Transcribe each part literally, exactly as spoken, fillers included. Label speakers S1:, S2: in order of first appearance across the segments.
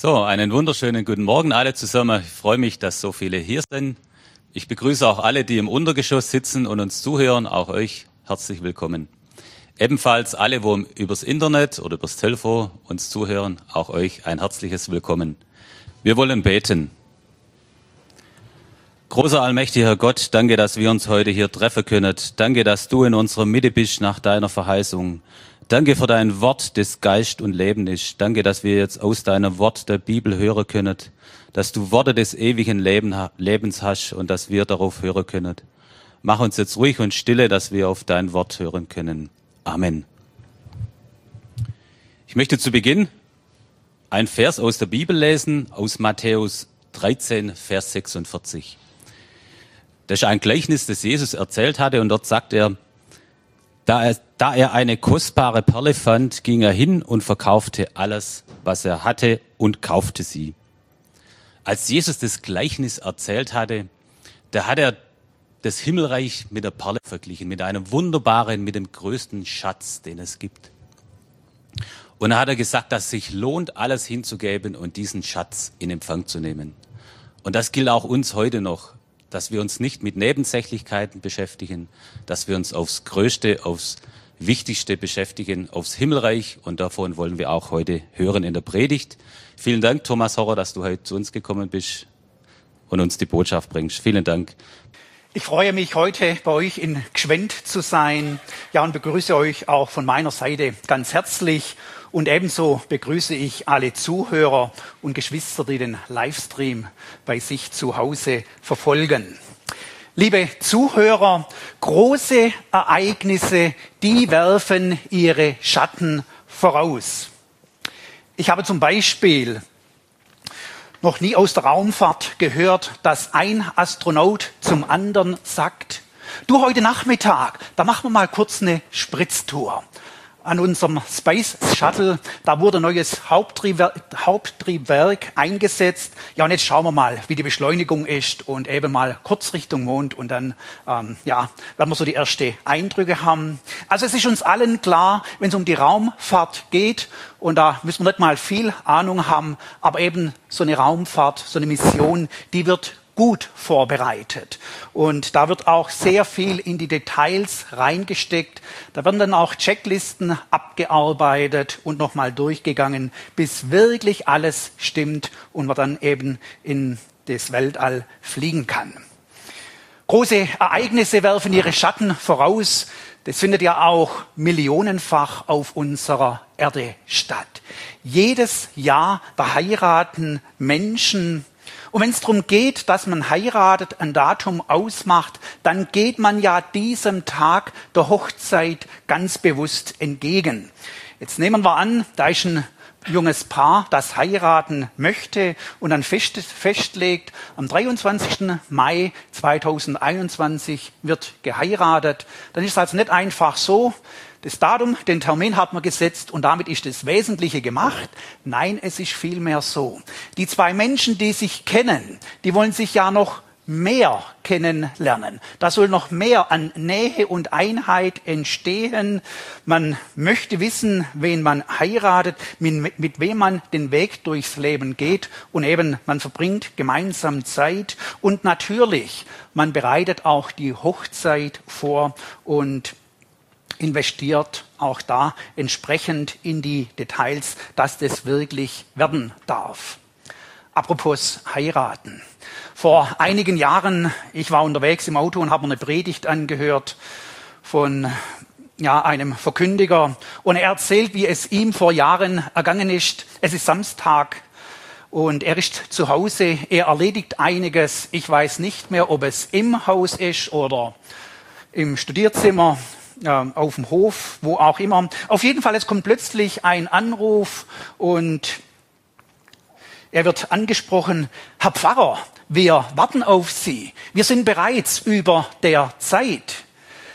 S1: So, einen wunderschönen guten Morgen alle zusammen. Ich freue mich, dass so viele hier sind. Ich begrüße auch alle, die im Untergeschoss sitzen und uns zuhören. Auch euch herzlich willkommen. Ebenfalls alle, wo übers Internet oder übers Telefon uns zuhören, auch euch ein herzliches Willkommen. Wir wollen beten. Großer allmächtiger Gott, danke, dass wir uns heute hier treffen können. Danke, dass du in unserer Mitte bist nach deiner Verheißung. Danke für dein Wort, das Geist und Leben ist. Danke, dass wir jetzt aus deinem Wort der Bibel hören können, dass du Worte des ewigen Lebens hast und dass wir darauf hören können. Mach uns jetzt ruhig und stille, dass wir auf dein Wort hören können. Amen. Ich möchte zu Beginn ein Vers aus der Bibel lesen, aus Matthäus dreizehn, Vers sechsundvierzig. Das ist ein Gleichnis, das Jesus erzählt hatte, und dort sagt er, Da er, da er eine kostbare Perle fand, ging er hin und verkaufte alles, was er hatte, und kaufte sie. Als Jesus das Gleichnis erzählt hatte, da hat er das Himmelreich mit der Perle verglichen, mit einem wunderbaren, mit dem größten Schatz, den es gibt. Und da hat er gesagt, dass es sich lohnt, alles hinzugeben und diesen Schatz in Empfang zu nehmen. Und das gilt auch uns heute noch, dass wir uns nicht mit Nebensächlichkeiten beschäftigen, dass wir uns aufs Größte, aufs Wichtigste beschäftigen, aufs Himmelreich. Und davon wollen wir auch heute hören in der Predigt. Vielen Dank, Thomas Horrer, dass du heute zu uns gekommen bist und uns die Botschaft bringst. Vielen Dank.
S2: Ich freue mich, heute bei euch in Gschwend zu sein. Ja, und begrüße euch auch von meiner Seite ganz herzlich. Und ebenso begrüße ich alle Zuhörer und Geschwister, die den Livestream bei sich zu Hause verfolgen. Liebe Zuhörer, große Ereignisse, die werfen ihre Schatten voraus. Ich habe zum Beispiel noch nie aus der Raumfahrt gehört, dass ein Astronaut zum anderen sagt, du, heute Nachmittag, da machen wir mal kurz eine Spritztour. An unserem Space Shuttle, da wurde neues Haupttriebwerk, Haupttriebwerk eingesetzt. Ja, und jetzt schauen wir mal, wie die Beschleunigung ist und eben mal kurz Richtung Mond und dann, ähm, ja, werden wir so die ersten Eindrücke haben. Also es ist uns allen klar, wenn es um die Raumfahrt geht, und da müssen wir nicht mal viel Ahnung haben, aber eben so eine Raumfahrt, so eine Mission, die wird gut vorbereitet. Und da wird auch sehr viel in die Details reingesteckt. Da werden dann auch Checklisten abgearbeitet und nochmal durchgegangen, bis wirklich alles stimmt und man dann eben in das Weltall fliegen kann. Große Ereignisse werfen ihre Schatten voraus. Das findet ja auch millionenfach auf unserer Erde statt. Jedes Jahr, da heiraten Menschen. Und wenn es darum geht, dass man heiratet, ein Datum ausmacht, dann geht man ja diesem Tag der Hochzeit ganz bewusst entgegen. Jetzt nehmen wir an, da ist ein junges Paar, das heiraten möchte und dann fest, festlegt, am dreiundzwanzigsten Mai zweitausendeinundzwanzig wird geheiratet. Dann ist es also nicht einfach so, das Datum, den Termin hat man gesetzt und damit ist das Wesentliche gemacht. Nein, es ist vielmehr so. Die zwei Menschen, die sich kennen, die wollen sich ja noch mehr kennenlernen. Da soll noch mehr an Nähe und Einheit entstehen. Man möchte wissen, wen man heiratet, mit, mit wem man den Weg durchs Leben geht, und eben man verbringt gemeinsam Zeit und natürlich, man bereitet auch die Hochzeit vor und investiert auch da entsprechend in die Details, dass das wirklich werden darf. Apropos heiraten. Vor einigen Jahren, ich war unterwegs im Auto und habe mir eine Predigt angehört von ja, einem Verkündiger, und er erzählt, wie es ihm vor Jahren ergangen ist. Es ist Samstag und er ist zu Hause, er erledigt einiges. Ich weiß nicht mehr, ob es im Haus ist oder im Studierzimmer, auf dem Hof, wo auch immer. Auf jeden Fall, es kommt plötzlich ein Anruf und er wird angesprochen: Herr Pfarrer, wir warten auf Sie. Wir sind bereits über der Zeit.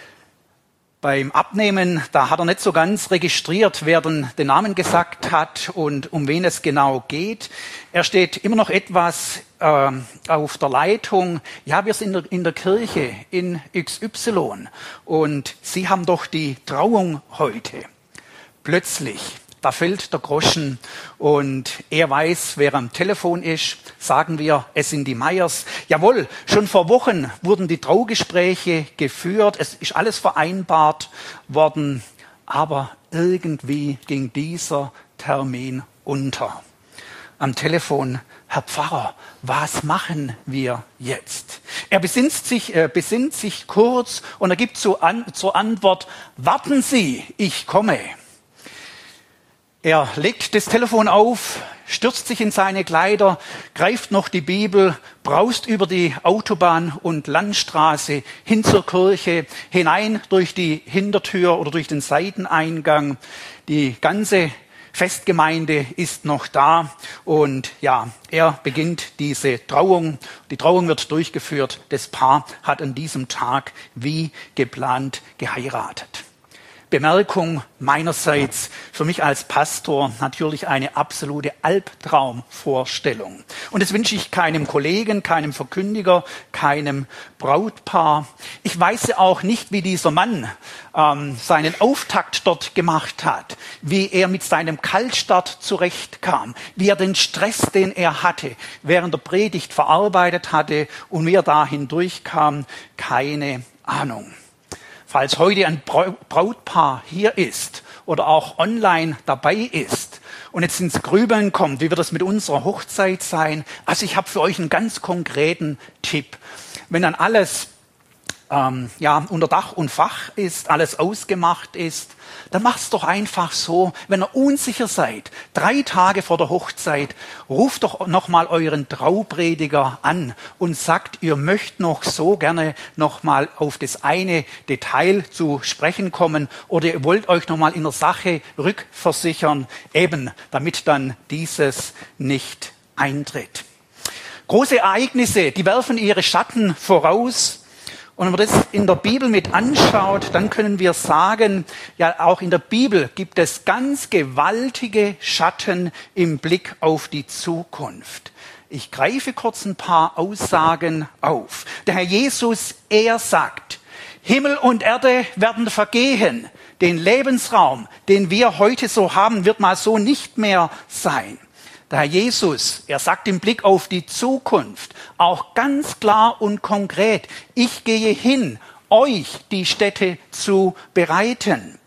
S2: Beim Abnehmen, da hat er nicht so ganz registriert, wer den, den Namen gesagt hat und um wen es genau geht. Er steht immer noch etwas äh, auf der Leitung. Ja, wir sind in der, in der Kirche in X Y und Sie haben doch die Trauung heute. Plötzlich da fällt der Groschen und er weiß, wer am Telefon ist. Sagen wir, es sind die Meyers. Jawohl, schon vor Wochen wurden die Traugespräche geführt. Es ist alles vereinbart worden, aber irgendwie ging dieser Termin unter. Am Telefon: Herr Pfarrer, was machen wir jetzt? Er besinnt sich, äh, besinnt sich kurz und er gibt zu an, zur Antwort: Warten Sie, ich komme. Er legt das Telefon auf, stürzt sich in seine Kleider, greift noch die Bibel, braust über die Autobahn und Landstraße hin zur Kirche, hinein durch die Hintertür oder durch den Seiteneingang. Die ganze Festgemeinde ist noch da und ja, er beginnt diese Trauung. Die Trauung wird durchgeführt. Das Paar hat an diesem Tag wie geplant geheiratet. Bemerkung meinerseits, für mich als Pastor natürlich eine absolute Albtraumvorstellung. Und das wünsche ich keinem Kollegen, keinem Verkündiger, keinem Brautpaar. Ich weiß auch nicht, wie dieser Mann ähm, seinen Auftakt dort gemacht hat, wie er mit seinem Kaltstart zurechtkam, wie er den Stress, den er hatte, während der Predigt verarbeitet hatte und wie er da hindurchkam, keine Ahnung. Falls heute ein Brautpaar hier ist oder auch online dabei ist und jetzt ins Grübeln kommt, wie wird das mit unserer Hochzeit sein? Also ich habe für euch einen ganz konkreten Tipp. Wenn dann alles ähm, ja, unter Dach und Fach ist, alles ausgemacht ist, dann macht's doch einfach so, wenn ihr unsicher seid, drei Tage vor der Hochzeit, ruft doch nochmal euren Trauprediger an und sagt, ihr möchtet noch so gerne nochmal auf das eine Detail zu sprechen kommen oder ihr wollt euch nochmal in der Sache rückversichern, eben damit dann dieses nicht eintritt. Große Ereignisse, die werfen ihre Schatten voraus. Und wenn man das in der Bibel mit anschaut, dann können wir sagen, ja, auch in der Bibel gibt es ganz gewaltige Schatten im Blick auf die Zukunft. Ich greife kurz ein paar Aussagen auf. Der Herr Jesus, er sagt, Himmel und Erde werden vergehen. Den Lebensraum, den wir heute so haben, wird mal so nicht mehr sein. Der Herr Jesus, er sagt im Blick auf die Zukunft auch ganz klar und konkret, ich gehe hin, euch die Stätte zu bereiten.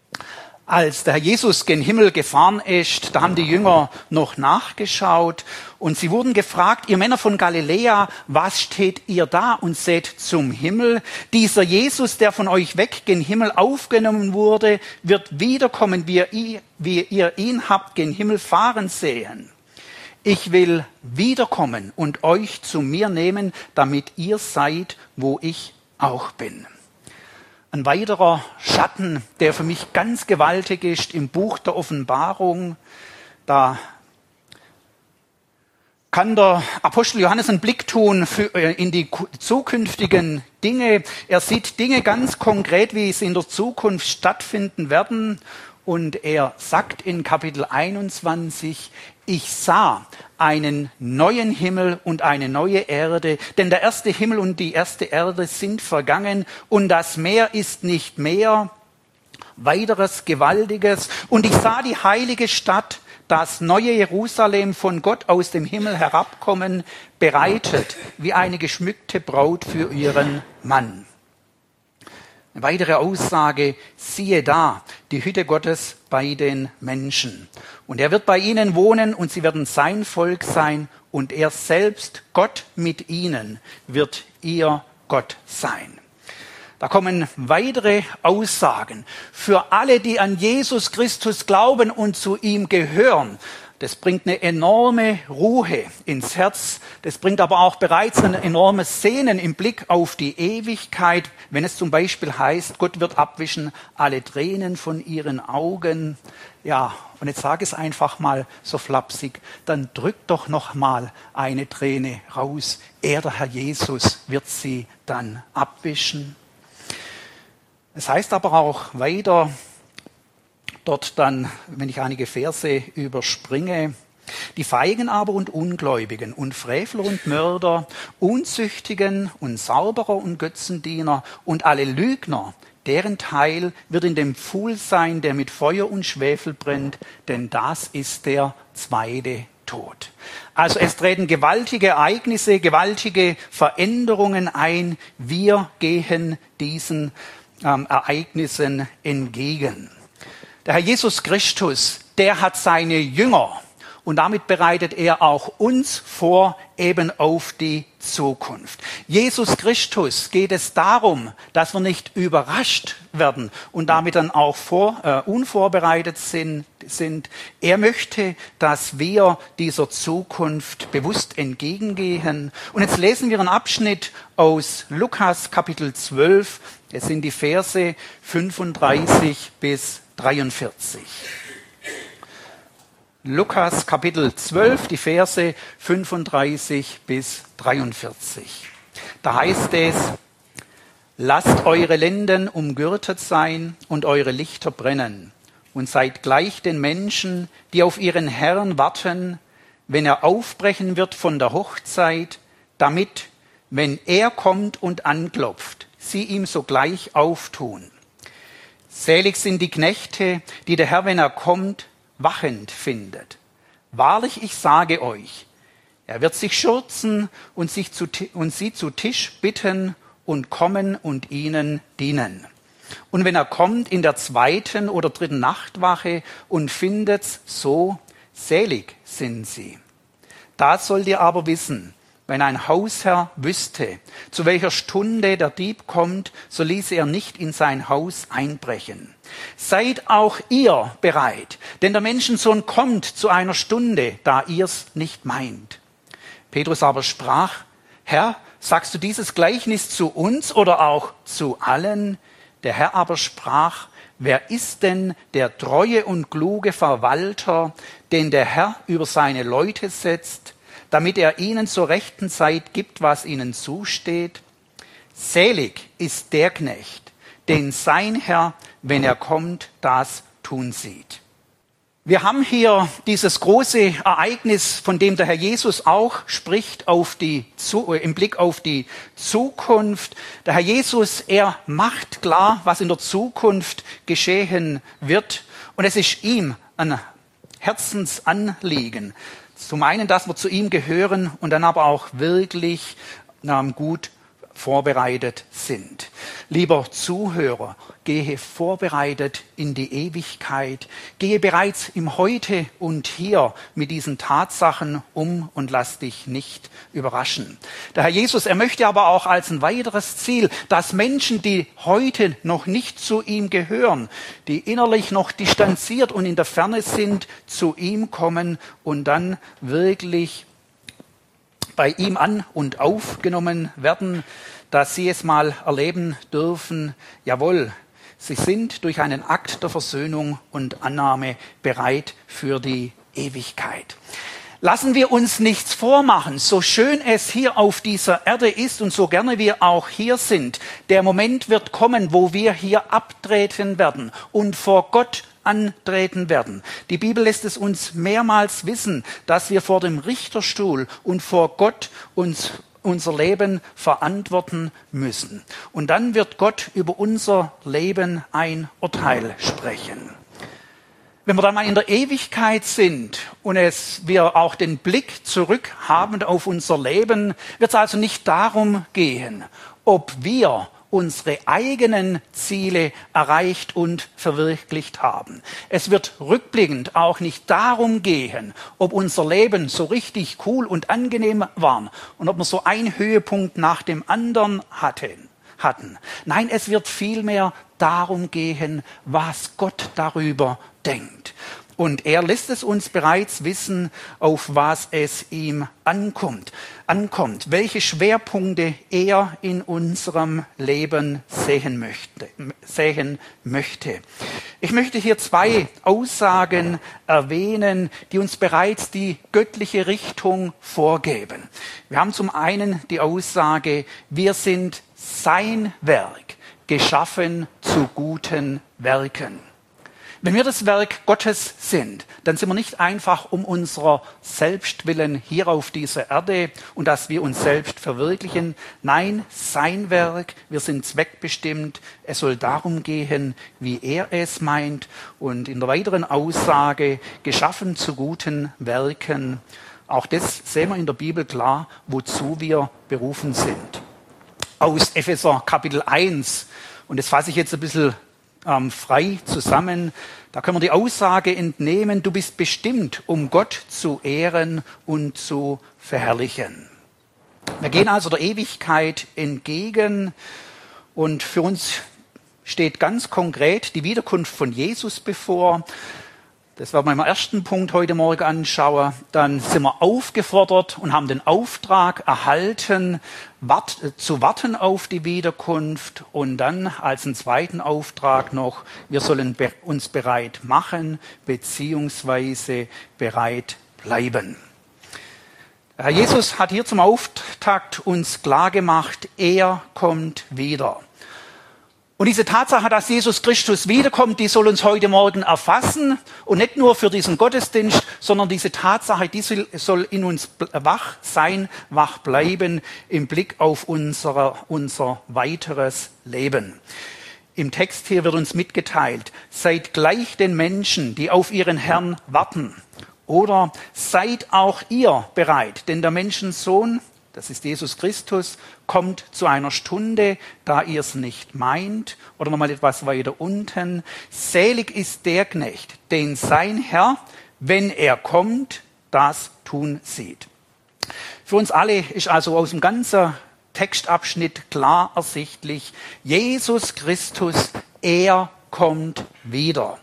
S2: Als der Herr Jesus gen Himmel gefahren ist, da haben die Jünger noch nachgeschaut und sie wurden gefragt, ihr Männer von Galiläa, was steht ihr da und seht zum Himmel? Dieser Jesus, der von euch weg gen Himmel aufgenommen wurde, wird wiederkommen, wie ihr, wie ihr ihn habt gen Himmel fahren sehen. Ich will wiederkommen und euch zu mir nehmen, damit ihr seid, wo ich auch bin. Ein weiterer Schatten, der für mich ganz gewaltig ist, im Buch der Offenbarung, da kann der Apostel Johannes einen Blick tun für, in die zukünftigen Dinge. Er sieht Dinge ganz konkret, wie sie in der Zukunft stattfinden werden. Und er sagt in Kapitel einundzwanzig, ich sah einen neuen Himmel und eine neue Erde, denn der erste Himmel und die erste Erde sind vergangen und das Meer ist nicht mehr. Weiteres Gewaltiges. Und ich sah die heilige Stadt, das neue Jerusalem von Gott aus dem Himmel herabkommen, bereitet wie eine geschmückte Braut für ihren Mann. Eine weitere Aussage, siehe da, die Hütte Gottes bei den Menschen. Und er wird bei ihnen wohnen und sie werden sein Volk sein und er selbst, Gott mit ihnen, wird ihr Gott sein. Da kommen weitere Aussagen für alle, die an Jesus Christus glauben und zu ihm gehören. Das bringt eine enorme Ruhe ins Herz. Das bringt aber auch bereits ein enormes Sehnen im Blick auf die Ewigkeit, wenn es zum Beispiel heißt, Gott wird abwischen alle Tränen von ihren Augen. Ja, und jetzt sage ich es einfach mal so flapsig, dann drückt doch noch mal eine Träne raus. Er, der Herr Jesus, wird sie dann abwischen. Es heißt aber auch weiter, dort dann, wenn ich einige Verse überspringe, die Feigen aber und Ungläubigen und Frevler und Mörder, Unzüchtigen und Sauberer und Götzendiener und alle Lügner, deren Teil wird in dem Pfuhl sein, der mit Feuer und Schwefel brennt, denn das ist der zweite Tod. Also es treten gewaltige Ereignisse, gewaltige Veränderungen ein. Wir gehen diesen ähm, Ereignissen entgegen. Der Herr Jesus Christus, der hat seine Jünger und damit bereitet er auch uns vor eben auf die Zukunft. Jesus Christus geht es darum, dass wir nicht überrascht werden und damit dann auch vor, äh, unvorbereitet sind, sind. Er möchte, dass wir dieser Zukunft bewusst entgegengehen. Und jetzt lesen wir einen Abschnitt aus Lukas Kapitel zwölf. Es sind die Verse fünfunddreißig bis dreiundvierzig. Lukas Kapitel zwölf, die Verse fünfunddreißig bis dreiundvierzig. Da heißt es: Lasst eure Lenden umgürtet sein und eure Lichter brennen und seid gleich den Menschen, die auf ihren Herrn warten, wenn er aufbrechen wird von der Hochzeit, damit, wenn er kommt und anklopft, sie ihm sogleich auftun. Selig sind die Knechte, die der Herr, wenn er kommt, wachend findet. Wahrlich, ich sage euch, er wird sich schürzen und, sich zu, und sie zu Tisch bitten und kommen und ihnen dienen. Und wenn er kommt in der zweiten oder dritten Nachtwache und findet's so, selig sind sie. Das sollt ihr aber wissen, wenn ein Hausherr wüsste, zu welcher Stunde der Dieb kommt, so ließe er nicht in sein Haus einbrechen. Seid auch ihr bereit, denn der Menschensohn kommt zu einer Stunde, da ihr's nicht meint. Petrus aber sprach: Herr, sagst du dieses Gleichnis zu uns oder auch zu allen? Der Herr aber sprach: Wer ist denn der treue und kluge Verwalter, den der Herr über seine Leute setzt, damit er ihnen zur rechten Zeit gibt, was ihnen zusteht? Selig ist der Knecht, den sein Herr, wenn er kommt, das tun sieht. Wir haben hier dieses große Ereignis, von dem der Herr Jesus auch spricht, auf die, im Blick auf die Zukunft. Der Herr Jesus, er macht klar, was in der Zukunft geschehen wird. Und es ist ihm ein Herzensanliegen. Zum einen, dass wir zu ihm gehören und dann aber auch wirklich ähm, gut vorbereitet sind. Lieber Zuhörer, gehe vorbereitet in die Ewigkeit, gehe bereits im Heute und Hier mit diesen Tatsachen um und lass dich nicht überraschen. Der Herr Jesus, er möchte aber auch als ein weiteres Ziel, dass Menschen, die heute noch nicht zu ihm gehören, die innerlich noch distanziert und in der Ferne sind, zu ihm kommen und dann wirklich bei ihm an und aufgenommen werden, dass sie es mal erleben dürfen. Jawohl, sie sind durch einen Akt der Versöhnung und Annahme bereit für die Ewigkeit. Lassen wir uns nichts vormachen, so schön es hier auf dieser Erde ist und so gerne wir auch hier sind. Der Moment wird kommen, wo wir hier abtreten werden und vor Gott antreten werden. Die Bibel lässt es uns mehrmals wissen, dass wir vor dem Richterstuhl und vor Gott uns unser Leben verantworten müssen. Und dann wird Gott über unser Leben ein Urteil sprechen. Wenn wir dann mal in der Ewigkeit sind und es, wir auch den Blick zurück haben auf unser Leben, wird es also nicht darum gehen, ob wir unsere eigenen Ziele erreicht und verwirklicht haben. Es wird rückblickend auch nicht darum gehen, ob unser Leben so richtig cool und angenehm war und ob wir so einen Höhepunkt nach dem anderen hatten. hatten. Nein, es wird vielmehr darum gehen, was Gott darüber denkt. Und er lässt es uns bereits wissen, auf was es ihm ankommt, ankommt, welche Schwerpunkte er in unserem Leben sehen möchte, sehen möchte. Ich möchte hier zwei Aussagen erwähnen, die uns bereits die göttliche Richtung vorgeben. Wir haben zum einen die Aussage, wir sind sein Werk, geschaffen zu guten Werken. Wenn wir das Werk Gottes sind, dann sind wir nicht einfach um unserer selbst willen hier auf dieser Erde und dass wir uns selbst verwirklichen. Nein, sein Werk, wir sind zweckbestimmt. Es soll darum gehen, wie er es meint. Und in der weiteren Aussage, geschaffen zu guten Werken. Auch das sehen wir in der Bibel klar, wozu wir berufen sind. Aus Epheser Kapitel eins, und das fasse ich jetzt ein bisschen ähm, frei zusammen, da können wir die Aussage entnehmen, du bist bestimmt, um Gott zu ehren und zu verherrlichen. Wir gehen also der Ewigkeit entgegen und für uns steht ganz konkret die Wiederkunft von Jesus bevor. Das werden wir im ersten Punkt heute Morgen anschauen. Dann sind wir aufgefordert und haben den Auftrag erhalten, wart, zu warten auf die Wiederkunft. Und dann als einen zweiten Auftrag noch, wir sollen be- uns bereit machen, beziehungsweise bereit bleiben. Herr Jesus hat hier zum Auftakt uns klargemacht, er kommt wieder. Und diese Tatsache, dass Jesus Christus wiederkommt, die soll uns heute Morgen erfassen. Und nicht nur für diesen Gottesdienst, sondern diese Tatsache, die soll in uns wach sein, wach bleiben im Blick auf unser, unser weiteres Leben. Im Text hier wird uns mitgeteilt, seid gleich den Menschen, die auf ihren Herrn warten. Oder seid auch ihr bereit, denn der Menschensohn, das ist Jesus Christus, kommt zu einer Stunde, da ihr es nicht meint. Oder nochmal etwas weiter unten. Selig ist der Knecht, den sein Herr, wenn er kommt, das tun sieht. Für uns alle ist also aus dem ganzen Textabschnitt klar ersichtlich, Jesus Christus, er kommt wieder.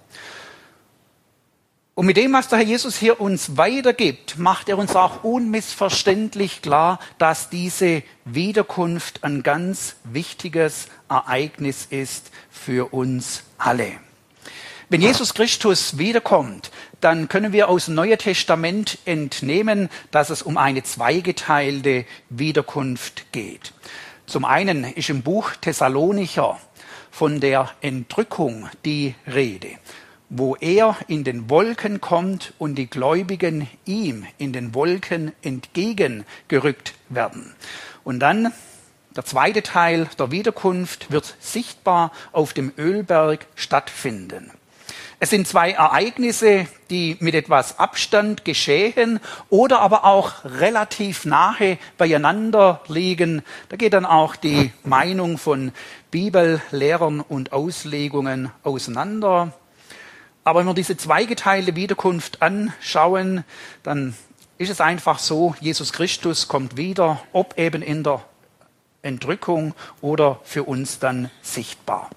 S2: Und mit dem, was der Herr Jesus hier uns weitergibt, macht er uns auch unmissverständlich klar, dass diese Wiederkunft ein ganz wichtiges Ereignis ist für uns alle. Wenn Jesus Christus wiederkommt, dann können wir aus dem Neuen Testament entnehmen, dass es um eine zweigeteilte Wiederkunft geht. Zum einen ist im Buch Thessalonicher von der Entrückung die Rede, wo er in den Wolken kommt und die Gläubigen ihm in den Wolken entgegengerückt werden. Und dann der zweite Teil der Wiederkunft wird sichtbar auf dem Ölberg stattfinden. Es sind zwei Ereignisse, die mit etwas Abstand geschehen oder aber auch relativ nahe beieinander liegen. Da geht dann auch die Meinung von Bibellehrern und Auslegungen auseinander. Aber wenn wir diese zweigeteilte Wiederkunft anschauen, dann ist es einfach so, Jesus Christus kommt wieder, ob eben in der Entrückung oder für uns dann sichtbar.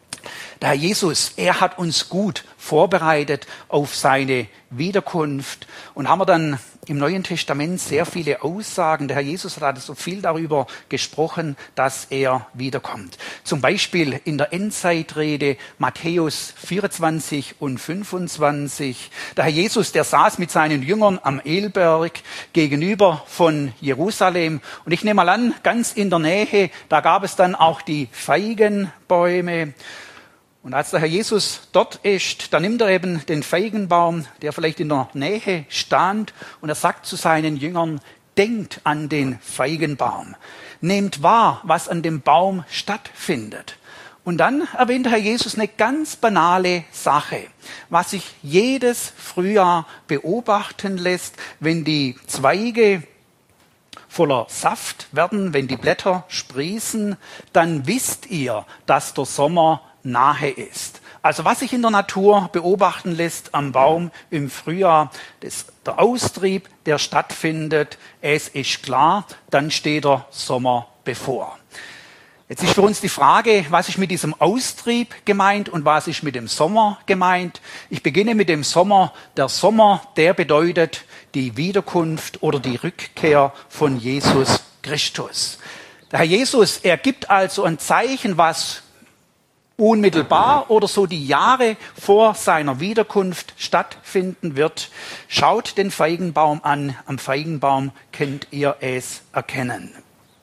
S2: Der Herr Jesus, er hat uns gut vorbereitet auf seine Wiederkunft und haben wir dann im Neuen Testament sehr viele Aussagen. Der Herr Jesus hat so viel darüber gesprochen, dass er wiederkommt. Zum Beispiel in der Endzeitrede Matthäus vierundzwanzig und fünfundzwanzig. Der Herr Jesus, der saß mit seinen Jüngern am Ölberg gegenüber von Jerusalem. Und ich nehme mal an, ganz in der Nähe, da gab es dann auch die Feigenbäume. Und als der Herr Jesus dort ist, dann nimmt er eben den Feigenbaum, der vielleicht in der Nähe stand, und er sagt zu seinen Jüngern, denkt an den Feigenbaum, nehmt wahr, was an dem Baum stattfindet. Und dann erwähnt der Herr Jesus eine ganz banale Sache, was sich jedes Frühjahr beobachten lässt, wenn die Zweige voller Saft werden, wenn die Blätter sprießen, dann wisst ihr, dass der Sommer nahe ist. Also was sich in der Natur beobachten lässt am Baum im Frühjahr, das, der Austrieb, der stattfindet, es ist klar, dann steht der Sommer bevor. Jetzt ist für uns die Frage, was ist mit diesem Austrieb gemeint und was ist mit dem Sommer gemeint? Ich beginne mit dem Sommer. Der Sommer, der bedeutet die Wiederkunft oder die Rückkehr von Jesus Christus. Der Herr Jesus, er gibt also ein Zeichen, was unmittelbar oder so die Jahre vor seiner Wiederkunft stattfinden wird. Schaut den Feigenbaum an. Am Feigenbaum könnt ihr es erkennen.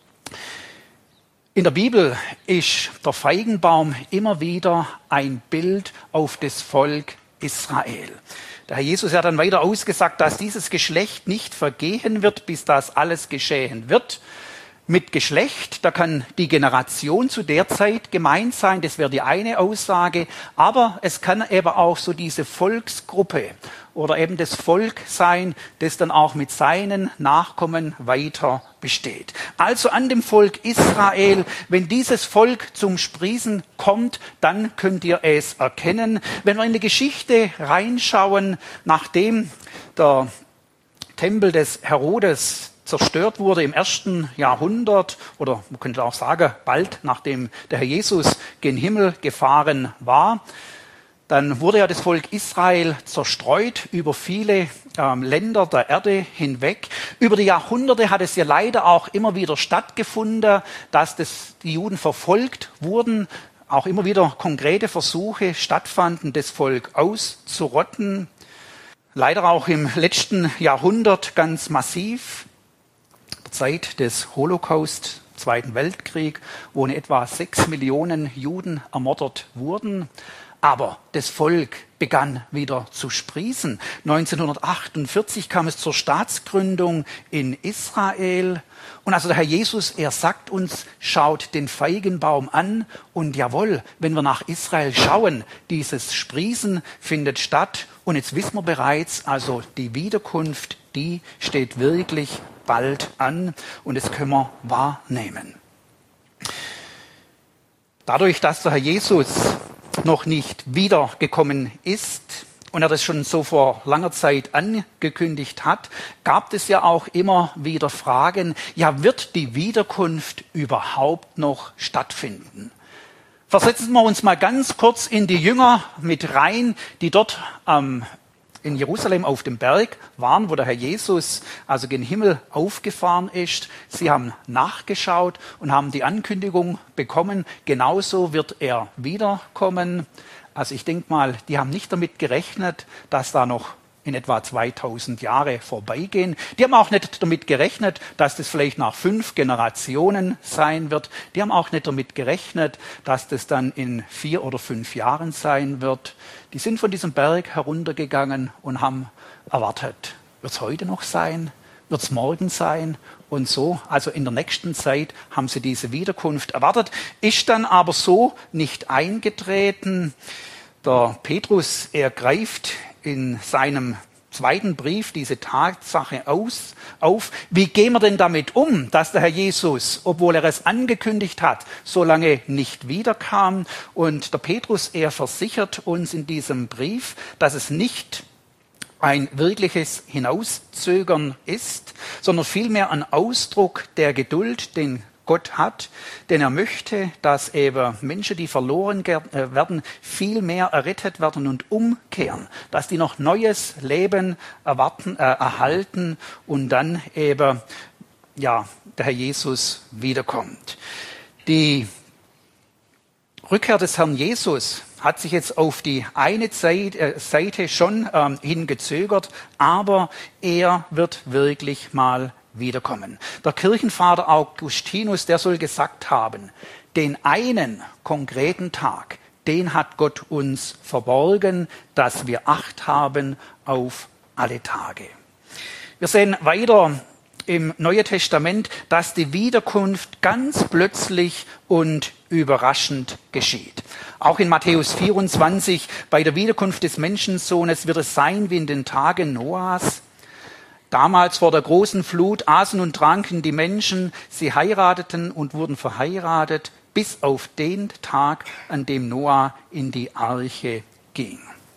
S2: In der Bibel ist der Feigenbaum immer wieder ein Bild auf das Volk Israel. Der Herr Jesus hat dann weiter ausgesagt, dass dieses Geschlecht nicht vergehen wird, bis das alles geschehen wird. Mit Geschlecht, da kann die Generation zu der Zeit gemeint sein, das wäre die eine Aussage, aber es kann eben auch so diese Volksgruppe oder eben das Volk sein, das dann auch mit seinen Nachkommen weiter besteht. Also an dem Volk Israel, wenn dieses Volk zum Sprießen kommt, dann könnt ihr es erkennen. Wenn wir in die Geschichte reinschauen, nachdem der Tempel des Herodes zerstört wurde im ersten Jahrhundert oder man könnte auch sagen, bald nachdem der Herr Jesus gen Himmel gefahren war, dann wurde ja das Volk Israel zerstreut über viele ähm, Länder der Erde hinweg. Über die Jahrhunderte hat es ja leider auch immer wieder stattgefunden, dass das, die Juden verfolgt wurden, auch immer wieder konkrete Versuche stattfanden, das Volk auszurotten. Leider auch im letzten Jahrhundert ganz massiv. Zeit des Holocaust, Zweiten Weltkrieg, wo in etwa sechs Millionen Juden ermordet wurden. Aber das Volk begann wieder zu sprießen. neunzehnhundertachtundvierzig kam es zur Staatsgründung in Israel. Und also der Herr Jesus, er sagt uns, schaut den Feigenbaum an. Und jawohl, wenn wir nach Israel schauen, dieses Sprießen findet statt. Und jetzt wissen wir bereits, also die Wiederkunft, die steht wirklich bald an und das können wir wahrnehmen. Dadurch, dass der Herr Jesus noch nicht wiedergekommen ist und er das schon so vor langer Zeit angekündigt hat, gab es ja auch immer wieder Fragen, ja, wird die Wiederkunft überhaupt noch stattfinden? Versetzen wir uns mal ganz kurz in die Jünger mit rein, die dort am ähm, in Jerusalem auf dem Berg waren, wo der Herr Jesus also gen Himmel aufgefahren ist. Sie haben nachgeschaut und haben die Ankündigung bekommen, genauso wird er wiederkommen. Also ich denke mal, die haben nicht damit gerechnet, dass da noch in etwa zweitausend Jahre vorbeigehen. Die haben auch nicht damit gerechnet, dass das vielleicht nach fünf Generationen sein wird. Die haben auch nicht damit gerechnet, dass das dann in vier oder fünf Jahren sein wird. Die sind von diesem Berg heruntergegangen und haben erwartet, wird es heute noch sein? Wird es morgen sein? Und so, also in der nächsten Zeit haben sie diese Wiederkunft erwartet. Ist dann aber so nicht eingetreten. Der Petrus, er greift in seinem zweiten Brief diese Tatsache aus, auf. Wie gehen wir denn damit um, dass der Herr Jesus, obwohl er es angekündigt hat, so lange nicht wiederkam? Und der Petrus, er versichert uns in diesem Brief, dass es nicht ein wirkliches Hinauszögern ist, sondern vielmehr ein Ausdruck der Geduld, den Gott hat, denn er möchte, dass eben Menschen, die verloren werden, viel mehr errettet werden und umkehren, dass die noch neues Leben erwarten, äh, erhalten und dann eben ja, der Herr Jesus wiederkommt. Die Rückkehr des Herrn Jesus hat sich jetzt auf die eine Seite schon ähm, hingezögert, aber er wird wirklich mal wiederkommen. Der Kirchenvater Augustinus, der soll gesagt haben, den einen konkreten Tag, den hat Gott uns verborgen, dass wir Acht haben auf alle Tage. Wir sehen weiter im Neuen Testament, dass die Wiederkunft ganz plötzlich und überraschend geschieht. Auch in Matthäus vierundzwanzig, bei der Wiederkunft des Menschensohnes wird es sein wie in den Tagen Noahs. Damals vor der großen Flut aßen und tranken die Menschen, sie heirateten und wurden verheiratet, bis auf den Tag, an dem Noah in die Arche ging.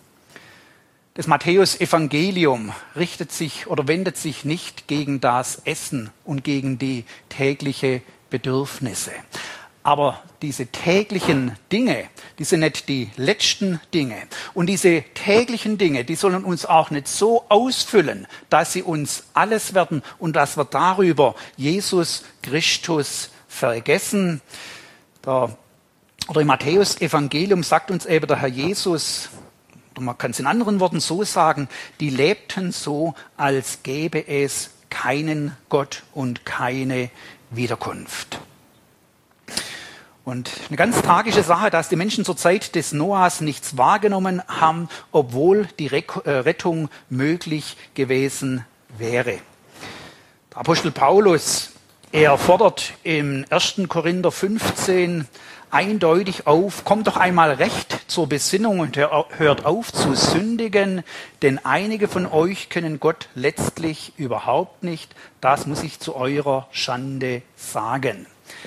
S2: Das Matthäus-Evangelium richtet sich oder wendet sich nicht gegen das Essen und gegen die täglichen Bedürfnisse. Aber diese täglichen Dinge, die sind nicht die letzten Dinge. Und diese täglichen Dinge, die sollen uns auch nicht so ausfüllen, dass sie uns alles werden und dass wir darüber Jesus Christus vergessen. Der, oder im Matthäus-Evangelium sagt uns eben der Herr Jesus, man kann es in anderen Worten so sagen, die lebten so, als gäbe es keinen Gott und keine Wiederkunft. Und eine ganz tragische Sache, dass die Menschen zur Zeit des Noahs nichts wahrgenommen haben, obwohl die Rettung möglich gewesen wäre. Der Apostel Paulus, er fordert im ersten Korinther fünfzehn eindeutig auf, kommt doch einmal recht zur Besinnung und hört auf zu sündigen, denn einige von euch können Gott letztlich überhaupt nicht. Das muss ich zu eurer Schande sagen.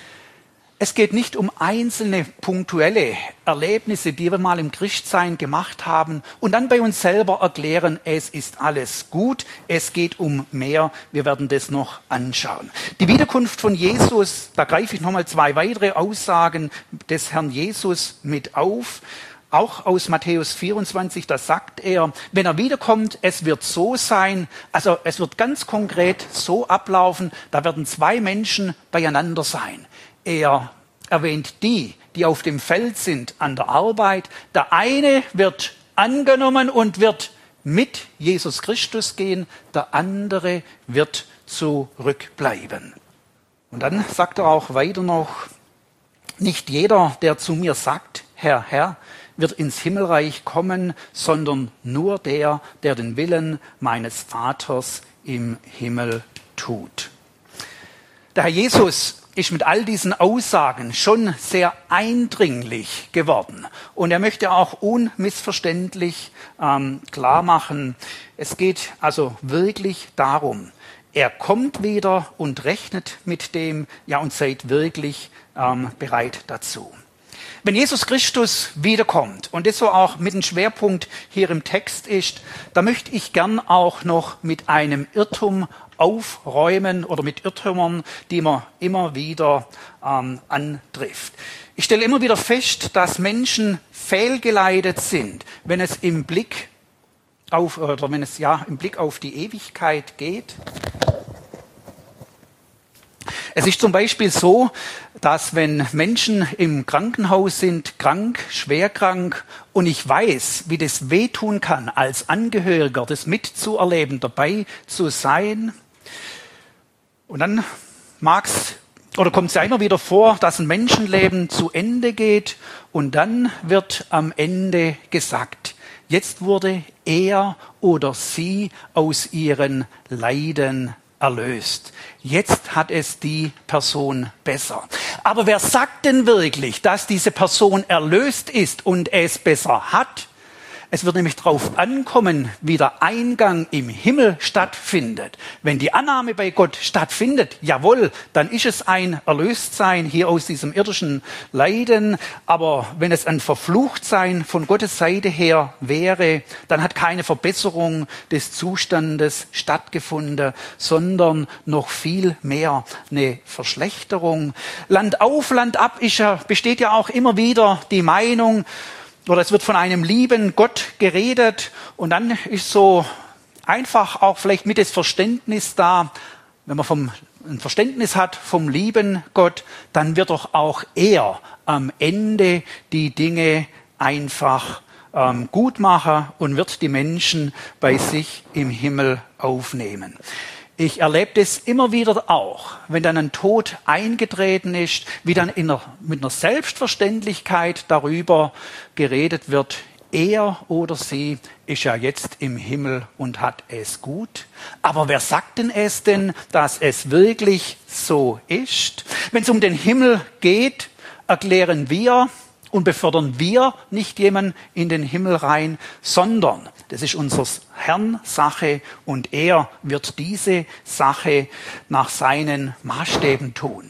S2: Es geht nicht um einzelne punktuelle Erlebnisse, die wir mal im Christsein gemacht haben und dann bei uns selber erklären, es ist alles gut. Es geht um mehr. Wir werden das noch anschauen. Die Wiederkunft von Jesus, da greife ich nochmal zwei weitere Aussagen des Herrn Jesus mit auf. Auch aus Matthäus vierundzwanzig, da sagt er, wenn er wiederkommt, es wird so sein, also es wird ganz konkret so ablaufen, da werden zwei Menschen beieinander sein. Er erwähnt die, die auf dem Feld sind, an der Arbeit. Der eine wird angenommen und wird mit Jesus Christus gehen, der andere wird zurückbleiben. Und dann sagt er auch weiter noch, nicht jeder, der zu mir sagt, Herr, Herr, wird ins Himmelreich kommen, sondern nur der, der den Willen meines Vaters im Himmel tut. Der Herr Jesus ist mit all diesen Aussagen schon sehr eindringlich geworden. Und er möchte auch unmissverständlich ähm, klar machen, es geht also wirklich darum, er kommt wieder und rechnet mit dem, ja, und seid wirklich ähm, bereit dazu. Wenn Jesus Christus wiederkommt, und das so auch mit dem Schwerpunkt hier im Text ist, da möchte ich gern auch noch mit einem Irrtum aufräumen oder mit Irrtümern, die man immer wieder ähm, antrifft. Ich stelle immer wieder fest, dass Menschen fehlgeleitet sind, wenn es im Blick auf oder wenn es ja im Blick auf die Ewigkeit geht. Es ist zum Beispiel so, dass wenn Menschen im Krankenhaus sind, krank, schwer krank, und ich weiß, wie das wehtun kann, als Angehöriger das mitzuerleben, dabei zu sein, und dann mag's oder kommt es ja immer wieder vor, dass ein Menschenleben zu Ende geht und dann wird am Ende gesagt, jetzt wurde er oder sie aus ihren Leiden erlöst. Jetzt hat es die Person besser. Aber wer sagt denn wirklich, dass diese Person erlöst ist und es besser hat? Es wird nämlich darauf ankommen, wie der Eingang im Himmel stattfindet. Wenn die Annahme bei Gott stattfindet, jawohl, dann ist es ein Erlöstsein hier aus diesem irdischen Leiden. Aber wenn es ein Verfluchtsein von Gottes Seite her wäre, dann hat keine Verbesserung des Zustandes stattgefunden, sondern noch viel mehr eine Verschlechterung. Land auf, Land ab ist ja, besteht ja auch immer wieder die Meinung, oder es wird von einem lieben Gott geredet und dann ist so einfach auch vielleicht mit das Verständnis da, wenn man vom, ein Verständnis hat vom lieben Gott, dann wird doch auch er am Ende die Dinge einfach ähm, gut machen und wird die Menschen bei sich im Himmel aufnehmen. Ich erlebe das immer wieder auch, wenn dann ein Tod eingetreten ist, wie dann in einer, mit einer Selbstverständlichkeit darüber geredet wird, er oder sie ist ja jetzt im Himmel und hat es gut. Aber wer sagt denn es denn, dass es wirklich so ist? Wenn es um den Himmel geht, erklären wir und befördern wir nicht jemanden in den Himmel rein, sondern das ist unseres Herrn Sache und er wird diese Sache nach seinen Maßstäben tun.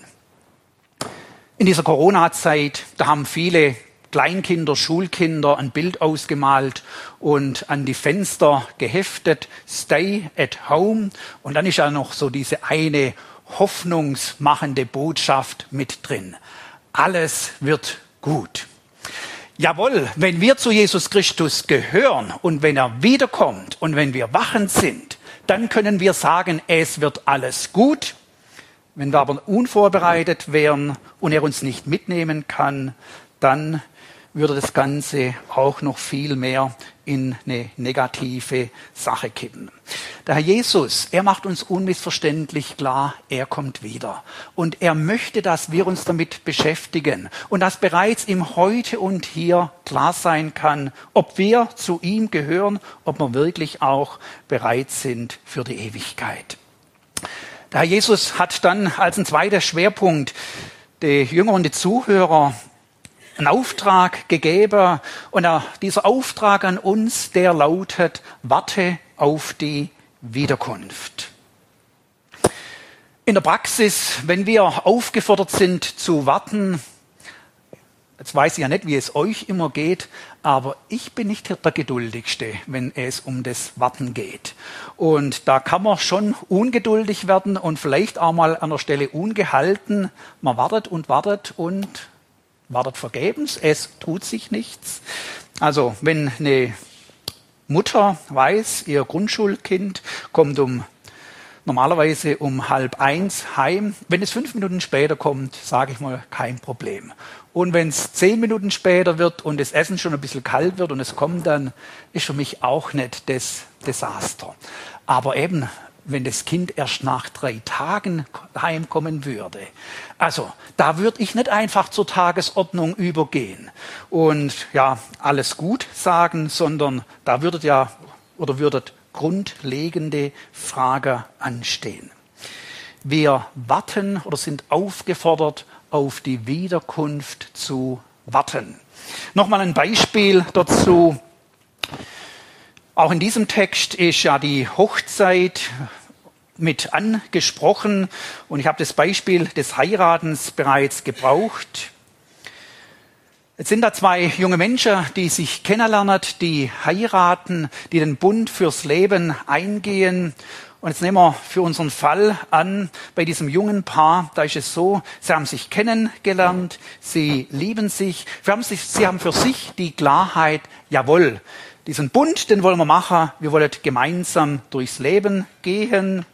S2: In dieser Corona-Zeit, da haben viele Kleinkinder, Schulkinder ein Bild ausgemalt und an die Fenster geheftet, Stay at home. Und dann ist ja noch so diese eine hoffnungsmachende Botschaft mit drin. Alles wird gut. Jawohl, wenn wir zu Jesus Christus gehören und wenn er wiederkommt und wenn wir wachend sind, dann können wir sagen, es wird alles gut. Wenn wir aber unvorbereitet wären und er uns nicht mitnehmen kann, dann würde das Ganze auch noch viel mehr in eine negative Sache kippen. Der Herr Jesus, er macht uns unmissverständlich klar, er kommt wieder. Und er möchte, dass wir uns damit beschäftigen und dass bereits im Heute und Hier klar sein kann, ob wir zu ihm gehören, ob wir wirklich auch bereit sind für die Ewigkeit. Der Herr Jesus hat dann als ein zweiter Schwerpunkt die Jünger und die Zuhörer einen Auftrag gegeben. Und dieser Auftrag an uns, der lautet, warte auf die Wiederkunft. In der Praxis, wenn wir aufgefordert sind zu warten, jetzt weiß ich ja nicht, wie es euch immer geht, aber ich bin nicht der Geduldigste, wenn es um das Warten geht. Und da kann man schon ungeduldig werden und vielleicht auch mal an der Stelle ungehalten. Man wartet und wartet und wartet vergebens. Es tut sich nichts. Also wenn eine Mutter weiß, ihr Grundschulkind kommt um normalerweise um halb eins heim. Wenn es fünf Minuten später kommt, sage ich mal, kein Problem. Und wenn es zehn Minuten später wird und das Essen schon ein bisschen kalt wird und es kommt dann, ist für mich auch nicht das Desaster. Aber eben, wenn das Kind erst nach drei Tagen heimkommen würde. Also, da würde ich nicht einfach zur Tagesordnung übergehen und ja, alles gut sagen, sondern da würdet ja, oder würdet grundlegende Frage anstehen. Wir warten oder sind aufgefordert, auf die Wiederkunft zu warten. Nochmal ein Beispiel dazu. Auch in diesem Text ist ja die Hochzeit mit angesprochen und ich habe das Beispiel des Heiratens bereits gebraucht. Jetzt sind da zwei junge Menschen, die sich kennenlernen, die heiraten, die den Bund fürs Leben eingehen. Und jetzt nehmen wir für unseren Fall an, bei diesem jungen Paar, da ist es so, sie haben sich kennengelernt, sie lieben sich, sie haben, sich, sie haben für sich die Klarheit, jawohl, diesen Bund, den wollen wir machen, wir wollen gemeinsam durchs Leben gehen.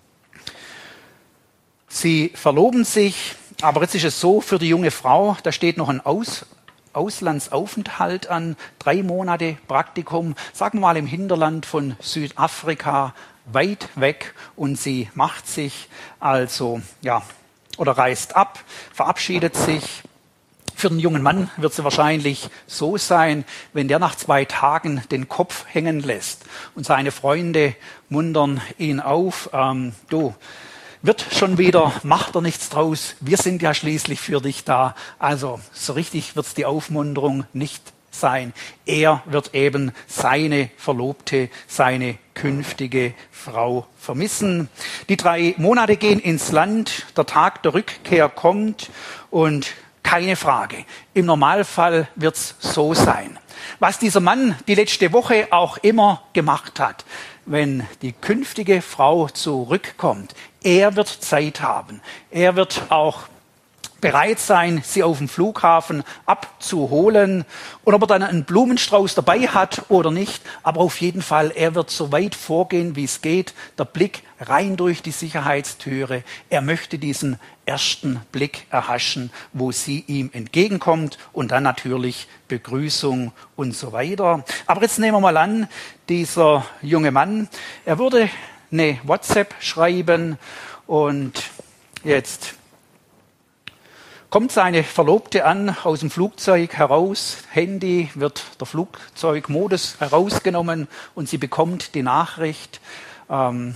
S2: Sie verloben sich, aber jetzt ist es so, für die junge Frau, da steht noch ein Aus Auslandsaufenthalt an, drei Monate Praktikum, sagen wir mal im Hinterland von Südafrika, weit weg, und sie macht sich also, ja, oder reist ab, verabschiedet sich. Für den jungen Mann wird es wahrscheinlich so sein, wenn der nach zwei Tagen den Kopf hängen lässt und seine Freunde muntern ihn auf, ähm, du, wird schon wieder, macht er nichts draus, wir sind ja schließlich für dich da. Also so richtig wird es die Aufmunterung nicht sein. Er wird eben seine Verlobte, seine künftige Frau vermissen. Die drei Monate gehen ins Land, der Tag der Rückkehr kommt und keine Frage, im Normalfall wird es so sein. Was dieser Mann die letzte Woche auch immer gemacht hat, wenn die künftige Frau zurückkommt, er wird Zeit haben. Er wird auch bereit sein, sie auf dem Flughafen abzuholen. Und ob er dann einen Blumenstrauß dabei hat oder nicht, aber auf jeden Fall, er wird so weit vorgehen, wie es geht. Der Blick rein durch die Sicherheitstüre. Er möchte diesen ersten Blick erhaschen, wo sie ihm entgegenkommt, und dann natürlich Begrüßung und so weiter. Aber jetzt nehmen wir mal an, dieser junge Mann, er würde eine WhatsApp schreiben und jetzt kommt seine Verlobte an, aus dem Flugzeug heraus, Handy, wird der Flugzeugmodus herausgenommen und sie bekommt die Nachricht, ähm,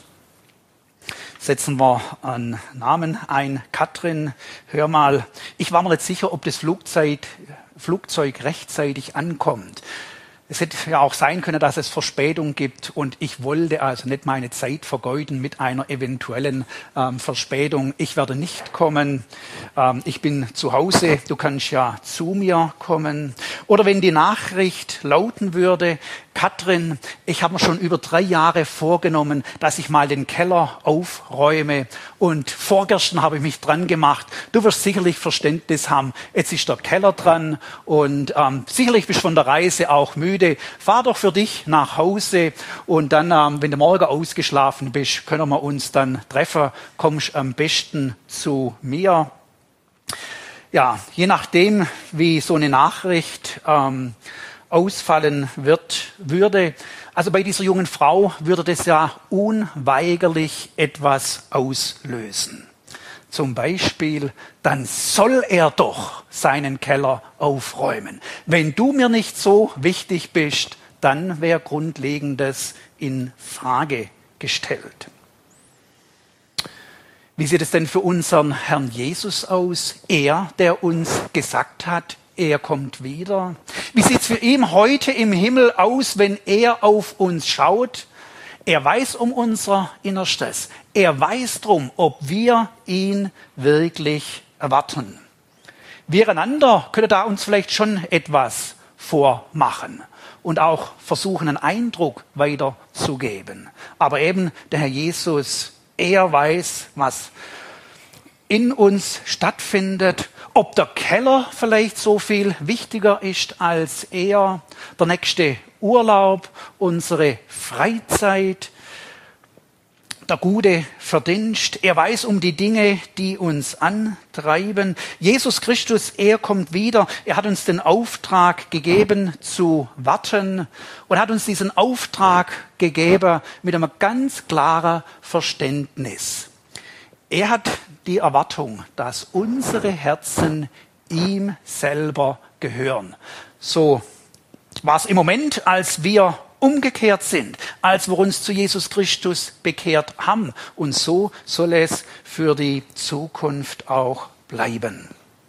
S2: setzen wir einen Namen ein, Katrin, hör mal, ich war mir nicht sicher, ob das Flugzeug, Flugzeug rechtzeitig ankommt. Es hätte ja auch sein können, dass es Verspätung gibt, und ich wollte also nicht meine Zeit vergeuden mit einer eventuellen ähm, Verspätung. Ich werde nicht kommen. Ähm, ich bin zu Hause. Du kannst ja zu mir kommen. Oder wenn die Nachricht lauten würde, Katrin, ich habe mir schon über drei Jahre vorgenommen, dass ich mal den Keller aufräume, und vorgestern habe ich mich dran gemacht. Du wirst sicherlich Verständnis haben. Jetzt ist der Keller dran und ähm, sicherlich bist du von der Reise auch müde. Fahr doch für dich nach Hause, und dann, ähm, wenn du morgen ausgeschlafen bist, können wir uns dann treffen. Kommst am besten zu mir. Ja, je nachdem, wie so eine Nachricht ähm, ausfallen wird, würde. Also bei dieser jungen Frau würde das ja unweigerlich etwas auslösen. Zum Beispiel, dann soll er doch seinen Keller aufräumen. Wenn du mir nicht so wichtig bist, dann wäre Grundlegendes in Frage gestellt. Wie sieht es denn für unseren Herrn Jesus aus? Er, der uns gesagt hat, er kommt wieder. Wie sieht es für ihn heute im Himmel aus, wenn er auf uns schaut? Er weiß um unser Innerstes. Er weiß drum, ob wir ihn wirklich erwarten. Wir einander können da uns vielleicht schon etwas vormachen und auch versuchen, einen Eindruck weiterzugeben. Aber eben der Herr Jesus, er weiß, was in uns stattfindet, ob der Keller vielleicht so viel wichtiger ist als er, der nächste Urlaub, unsere Freizeit, der gute Verdienst. Er weiß um die Dinge, die uns antreiben. Jesus Christus, er kommt wieder. Er hat uns den Auftrag gegeben zu warten und hat uns diesen Auftrag gegeben mit einem ganz klaren Verständnis. Er hat die Erwartung, dass unsere Herzen ihm selber gehören. So war es im Moment, als wir umgekehrt sind, als wir uns zu Jesus Christus bekehrt haben. Und so soll es für die Zukunft auch bleiben.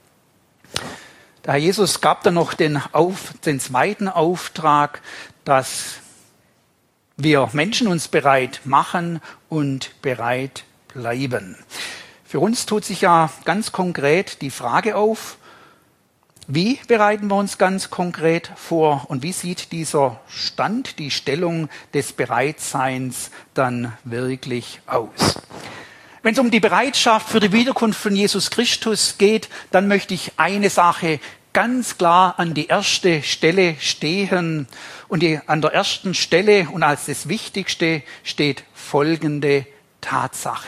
S2: Der Herr Jesus gab dann noch den, Auf, den zweiten Auftrag, dass wir Menschen uns bereit machen und bereit bleiben. Für uns tut sich ja ganz konkret die Frage auf, wie bereiten wir uns ganz konkret vor und wie sieht dieser Stand, die Stellung des Bereitseins dann wirklich aus? Wenn es um die Bereitschaft für die Wiederkunft von Jesus Christus geht, dann möchte ich eine Sache ganz klar an die erste Stelle stehen. Und die, an der ersten Stelle und als das Wichtigste steht folgende Tatsache.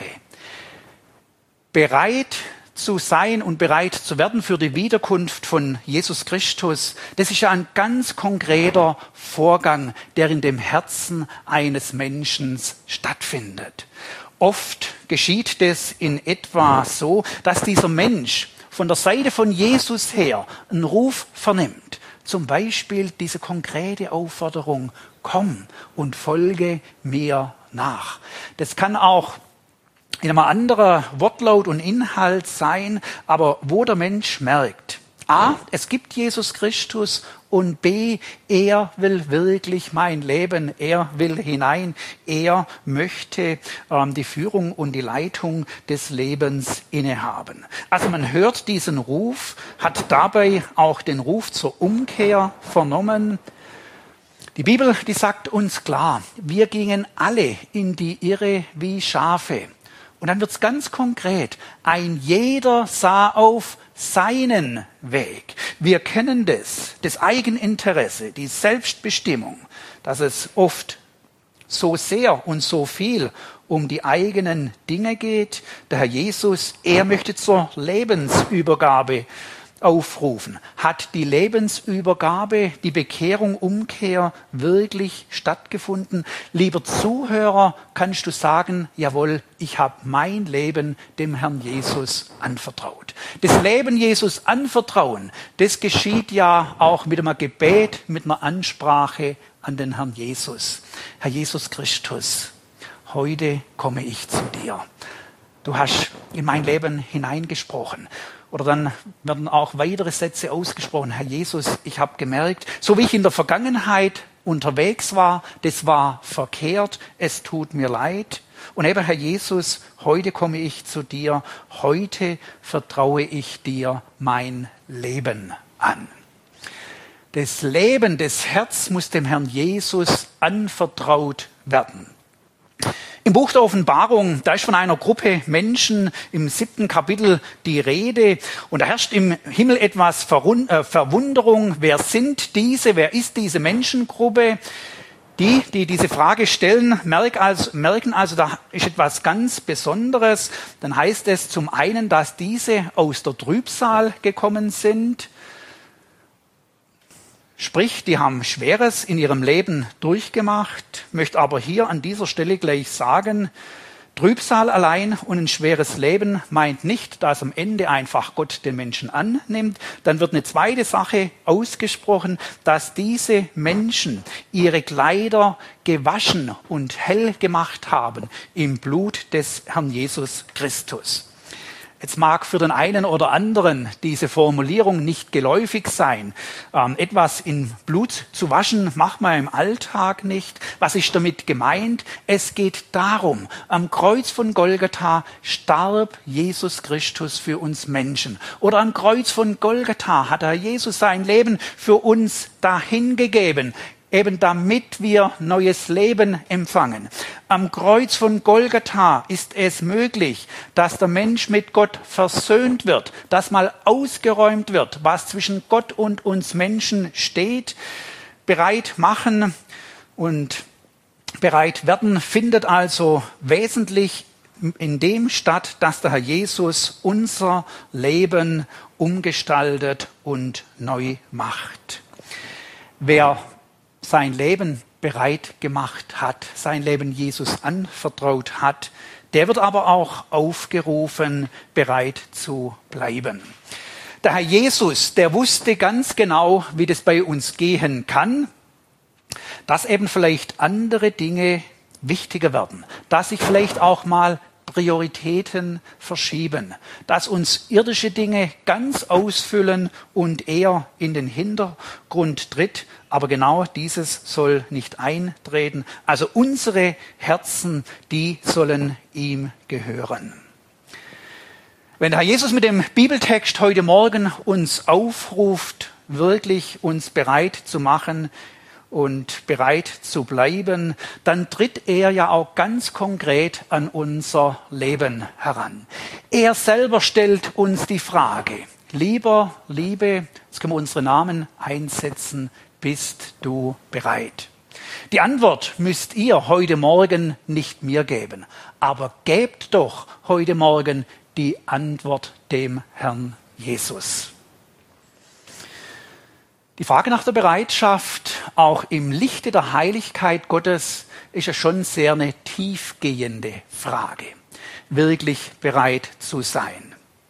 S2: Bereit zu sein und bereit zu werden für die Wiederkunft von Jesus Christus, das ist ja ein ganz konkreter Vorgang, der in dem Herzen eines Menschen stattfindet. Oft geschieht das in etwa so, dass dieser Mensch von der Seite von Jesus her einen Ruf vernimmt. Zum Beispiel diese konkrete Aufforderung, komm und folge mir nach. Das kann auch in einem anderen Wortlaut und Inhalt sein, aber wo der Mensch merkt, A, es gibt Jesus Christus und B, er will wirklich mein Leben, er will hinein, er möchte ähm, die Führung und die Leitung des Lebens innehaben. Also man hört diesen Ruf, hat dabei auch den Ruf zur Umkehr vernommen. Die Bibel, die sagt uns klar, wir gingen alle in die Irre wie Schafe. Und dann wird es ganz konkret. Ein jeder sah auf seinen Weg. Wir kennen das, das Eigeninteresse, die Selbstbestimmung, dass es oft so sehr und so viel um die eigenen Dinge geht. Der Herr Jesus, er möchte zur Lebensübergabe aufrufen. Hat die Lebensübergabe, die Bekehrung, Umkehr wirklich stattgefunden? Lieber Zuhörer, kannst du sagen, jawohl, ich habe mein Leben dem Herrn Jesus anvertraut. Das Leben Jesus anvertrauen, das geschieht ja auch mit einem Gebet, mit einer Ansprache an den Herrn Jesus. Herr Jesus Christus, heute komme ich zu dir. Du hast in mein Leben hineingesprochen. Oder dann werden auch weitere Sätze ausgesprochen. Herr Jesus, ich habe gemerkt, so wie ich in der Vergangenheit unterwegs war, das war verkehrt, es tut mir leid. Und eben, Herr Jesus, heute komme ich zu dir, heute vertraue ich dir mein Leben an. Das Leben, das Herz muss dem Herrn Jesus anvertraut werden. Im Buch der Offenbarung, da ist von einer Gruppe Menschen im siebten Kapitel die Rede und da herrscht im Himmel etwas Verwunderung. Wer sind diese? Wer ist diese Menschengruppe? Die, die diese Frage stellen, merken also, merken also, da ist etwas ganz Besonderes. Dann heißt es zum einen, dass diese aus der Trübsal gekommen sind. Sprich, die haben Schweres in ihrem Leben durchgemacht, möchte aber hier an dieser Stelle gleich sagen, Trübsal allein und ein schweres Leben meint nicht, dass am Ende einfach Gott den Menschen annimmt. Dann wird eine zweite Sache ausgesprochen, dass diese Menschen ihre Kleider gewaschen und hell gemacht haben im Blut des Herrn Jesus Christus. Jetzt mag für den einen oder anderen diese Formulierung nicht geläufig sein. Ähm, etwas in Blut zu waschen, macht man im Alltag nicht. Was ist damit gemeint? Es geht darum, am Kreuz von Golgatha starb Jesus Christus für uns Menschen. Oder am Kreuz von Golgatha hat er Jesus sein Leben für uns dahingegeben. Eben damit wir neues Leben empfangen. Am Kreuz von Golgatha ist es möglich, dass der Mensch mit Gott versöhnt wird, dass mal ausgeräumt wird, was zwischen Gott und uns Menschen steht. Bereit machen und bereit werden findet also wesentlich in dem statt, dass der Herr Jesus unser Leben umgestaltet und neu macht. Wer sein Leben bereit gemacht hat, sein Leben Jesus anvertraut hat, der wird aber auch aufgerufen, bereit zu bleiben. Der Herr Jesus, der wusste ganz genau, wie das bei uns gehen kann, dass eben vielleicht andere Dinge wichtiger werden, dass sich vielleicht auch mal Prioritäten verschieben, dass uns irdische Dinge ganz ausfüllen und er in den Hintergrund tritt. Aber genau dieses soll nicht eintreten. Also unsere Herzen, die sollen ihm gehören. Wenn der Herr Jesus mit dem Bibeltext heute Morgen uns aufruft, wirklich uns bereit zu machen, und bereit zu bleiben, dann tritt er ja auch ganz konkret an unser Leben heran. Er selber stellt uns die Frage, lieber, Liebe, jetzt können wir unsere Namen einsetzen, bist du bereit? Die Antwort müsst ihr heute Morgen nicht mir geben, aber gebt doch heute Morgen die Antwort dem Herrn Jesus. Die Frage nach der Bereitschaft, auch im Lichte der Heiligkeit Gottes, ist ja schon sehr eine tiefgehende Frage. Wirklich bereit zu sein.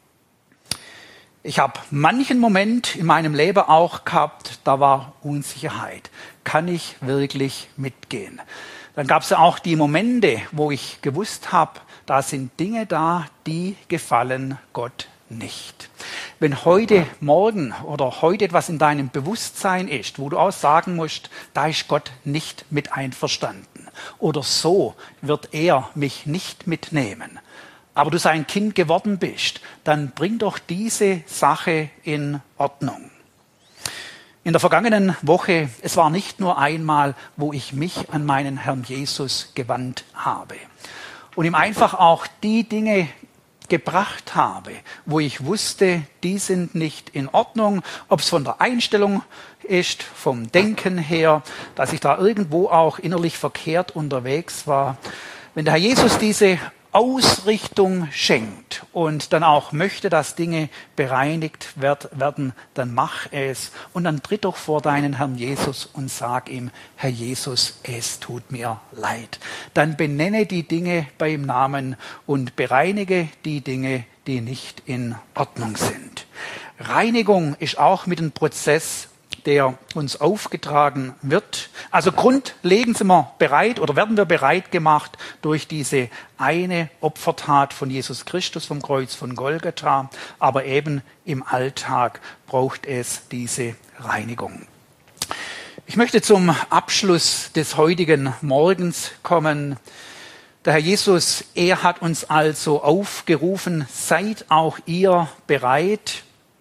S2: Ich habe manchen Moment in meinem Leben auch gehabt, da war Unsicherheit. Kann ich wirklich mitgehen? Dann gab es ja auch die Momente, wo ich gewusst habe, da sind Dinge da, die gefallen Gott nicht. Wenn heute Morgen oder heute etwas in deinem Bewusstsein ist, wo du auch sagen musst, da ist Gott nicht mit einverstanden oder so wird er mich nicht mitnehmen, aber du sein Kind geworden bist, dann bring doch diese Sache in Ordnung. In der vergangenen Woche, es war nicht nur einmal, wo ich mich an meinen Herrn Jesus gewandt habe und ihm einfach auch die Dinge gebracht habe, wo ich wusste, die sind nicht in Ordnung, ob es von der Einstellung ist, vom Denken her, dass ich da irgendwo auch innerlich verkehrt unterwegs war. Wenn der Herr Jesus diese Ausrichtung schenkt und dann auch möchte, dass Dinge bereinigt werden, dann mach es und dann tritt doch vor deinen Herrn Jesus und sag ihm, Herr Jesus, es tut mir leid. Dann benenne die Dinge beim Namen und bereinige die Dinge, die nicht in Ordnung sind. Reinigung ist auch mit einem Prozess, der uns aufgetragen wird. Also grundlegend sind wir bereit oder werden wir bereit gemacht durch diese eine Opfertat von Jesus Christus vom Kreuz von Golgatha. Aber eben im Alltag braucht es diese Reinigung. Ich möchte zum Abschluss des heutigen Morgens kommen. Der Herr Jesus, er hat uns also aufgerufen, seid auch ihr bereit.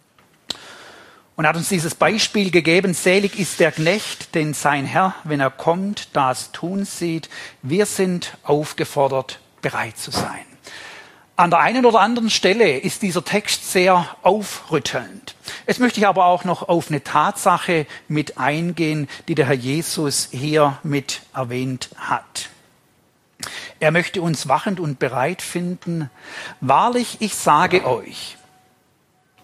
S2: Und hat uns dieses Beispiel gegeben, selig ist der Knecht, den sein Herr, wenn er kommt, das tun sieht. Wir sind aufgefordert, bereit zu sein. An der einen oder anderen Stelle ist dieser Text sehr aufrüttelnd. Jetzt möchte ich aber auch noch auf eine Tatsache mit eingehen, die der Herr Jesus hier mit erwähnt hat. Er möchte uns wachend und bereit finden. Wahrlich, ich sage euch,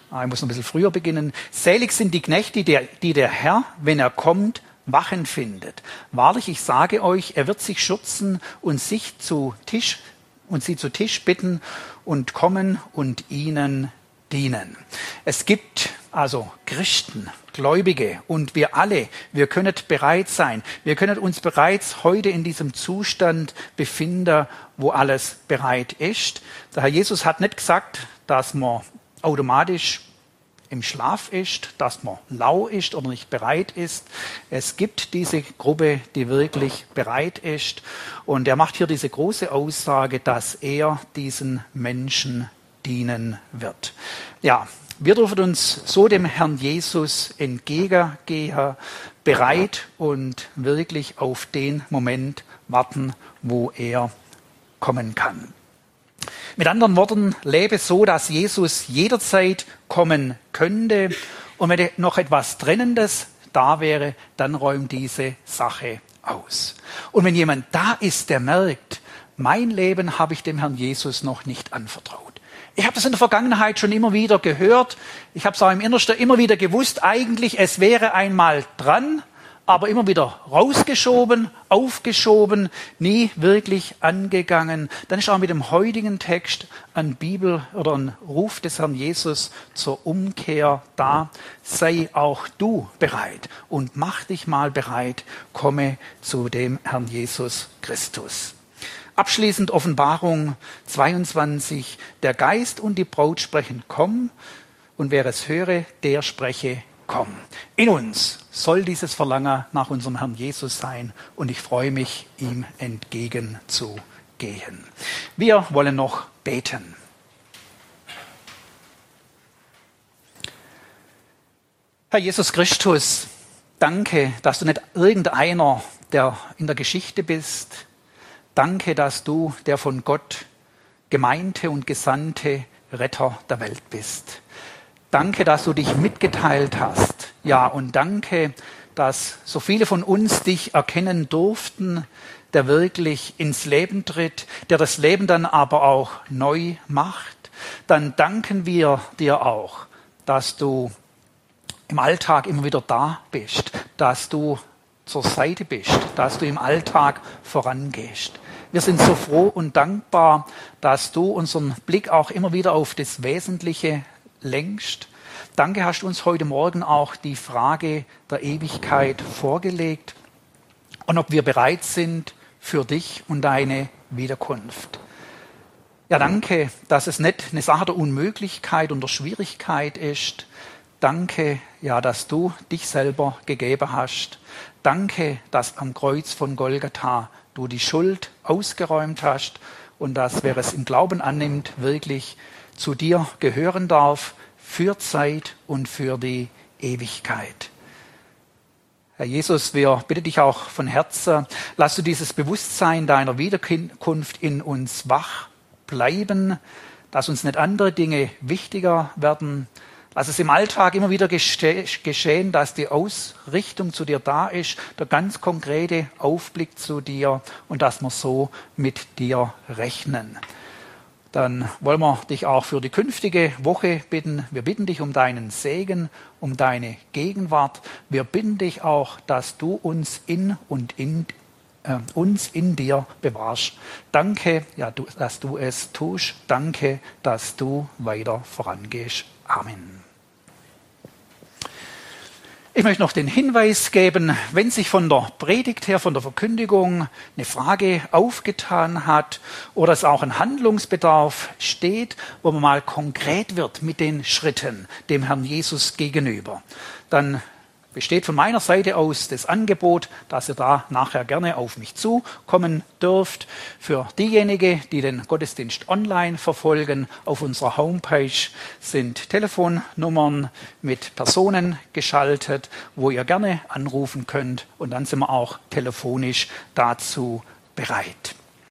S2: Ah, ich muss noch ein bisschen früher beginnen. Selig sind die Knechte, die der, die der Herr, wenn er kommt, wachen findet. Wahrlich, ich sage euch, er wird sich schürzen und sich zu Tisch und sie zu Tisch bitten und kommen und ihnen dienen. Es gibt also Christen, Gläubige und wir alle, wir können bereit sein. Wir können uns bereits heute in diesem Zustand befinden, wo alles bereit ist. Der Herr Jesus hat nicht gesagt, dass man automatisch im Schlaf ist, dass man lau ist oder nicht bereit ist. Es gibt diese Gruppe, die wirklich bereit ist. Und er macht hier diese große Aussage, dass er diesen Menschen dienen wird. Ja, wir dürfen uns so dem Herrn Jesus entgegengehen, bereit und wirklich auf den Moment warten, wo er kommen kann. Mit anderen Worten, lebe so, dass Jesus jederzeit kommen könnte. Und wenn noch etwas Trennendes da wäre, dann räum diese Sache aus. Und wenn jemand da ist, der merkt, mein Leben habe ich dem Herrn Jesus noch nicht anvertraut. Ich habe das in der Vergangenheit schon immer wieder gehört. Ich habe es auch im Innersten immer wieder gewusst, eigentlich es wäre einmal dran, aber immer wieder rausgeschoben, aufgeschoben, nie wirklich angegangen. Dann ist auch mit dem heutigen Text ein Bibel oder ein Ruf des Herrn Jesus zur Umkehr da. Sei auch du bereit und mach dich mal bereit, komme zu dem Herrn Jesus Christus. Abschließend Offenbarung zweiundzwanzig. Der Geist und die Braut sprechen, komm, und wer es höre, der spreche, komm. In uns soll dieses Verlangen nach unserem Herrn Jesus sein und ich freue mich, ihm entgegenzugehen. Wir wollen noch beten. Herr Jesus Christus, danke, dass du nicht irgendeiner, der in der Geschichte bist. Danke, dass du der von Gott gemeinte und gesandte Retter der Welt bist. Danke, dass du dich mitgeteilt hast. Ja, und danke, dass so viele von uns dich erkennen durften, der wirklich ins Leben tritt, der das Leben dann aber auch neu macht. Dann danken wir dir auch, dass du im Alltag immer wieder da bist, dass du zur Seite bist, dass du im Alltag vorangehst. Wir sind so froh und dankbar, dass du unseren Blick auch immer wieder auf das Wesentliche lenkst. Danke, hast du uns heute Morgen auch die Frage der Ewigkeit vorgelegt und ob wir bereit sind für dich und deine Wiederkunft. Ja, danke, dass es nicht eine Sache der Unmöglichkeit und der Schwierigkeit ist. Danke, ja, dass du dich selber gegeben hast. Danke, dass am Kreuz von Golgatha du die Schuld ausgeräumt hast und dass, wer es im Glauben annimmt, wirklich zu dir gehören darf, für Zeit und für die Ewigkeit. Herr Jesus, wir bitten dich auch von Herzen, lass du dieses Bewusstsein deiner Wiederkunft in uns wach bleiben, dass uns nicht andere Dinge wichtiger werden. Lass es im Alltag immer wieder geschehen, dass die Ausrichtung zu dir da ist, der ganz konkrete Aufblick zu dir und dass wir so mit dir rechnen. Dann wollen wir dich auch für die künftige Woche bitten. Wir bitten dich um deinen Segen, um deine Gegenwart. Wir bitten dich auch, dass du uns in und in äh, uns in dir bewahrst. Danke, ja, du, dass du es tust. Danke, dass du weiter vorangehst. Amen. Ich möchte noch den Hinweis geben, wenn sich von der Predigt her, von der Verkündigung eine Frage aufgetan hat oder es auch ein Handlungsbedarf steht, wo man mal konkret wird mit den Schritten dem Herrn Jesus gegenüber, dann besteht von meiner Seite aus das Angebot, dass ihr da nachher gerne auf mich zukommen dürft. Für diejenigen, die den Gottesdienst online verfolgen, auf unserer Homepage sind Telefonnummern mit Personen geschaltet, wo ihr gerne anrufen könnt und dann sind wir auch telefonisch dazu bereit.